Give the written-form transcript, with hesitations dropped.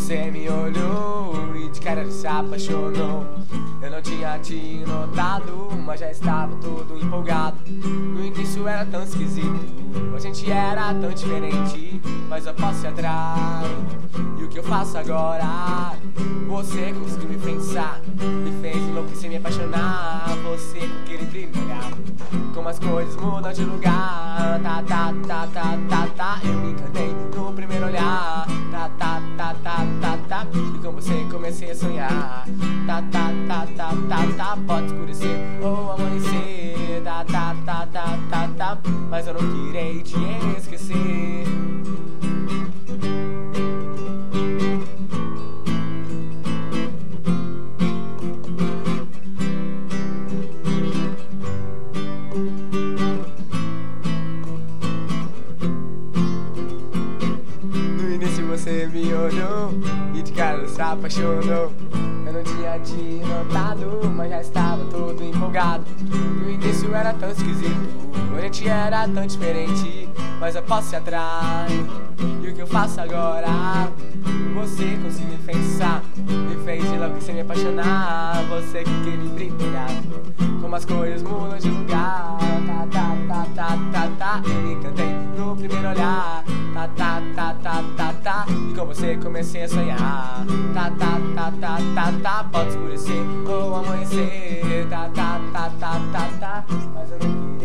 você me olhou e de cara se apaixonou. Eu não tinha te notado, mas já estava todo empolgado. No início era tão esquisito, a gente era tão diferente, mas eu posso ir atrás. E o que eu faço agora? Você conseguiu me pensar, me fez enlouquecer, me apaixonar. Você com aquele brilho no olhar, como as coisas mudam de lugar. Tá, tá, tá, tá, tá, tá. Eu me encantei no primeiro olhar. Tá, tá, tá, tá, tá, tá. E com você comecei a sonhar. Tá, tá, tá, tá, tá, tá. Pode escurecer ou amanhecer. Tá, tá, tá, tá, tá, tá. Mas eu não queria te esquecer. Você me olhou e de cara se apaixonou. Eu não tinha te notado, mas já estava todo empolgado. No início era tão esquisito, a gente era tão diferente, mas eu posso ir atrás. E o que eu faço agora? Você conseguiu me pensar, me fez enlouquecer, me apaixonar. Você com aquele brilho no olhar, como as coisas mudam de lugar. Tá, tá, tá, tá, tá, tá. Eu me encantei no primeiro olhar. Tá, tá, tá, tá, tá, tá. E com você comecei a sonhar. Tá, tá, tá, tá, tá, tá. Pode escurecer ou amanhecer. Tá, tá, tá, tá, tá, tá. Mas eu não quis.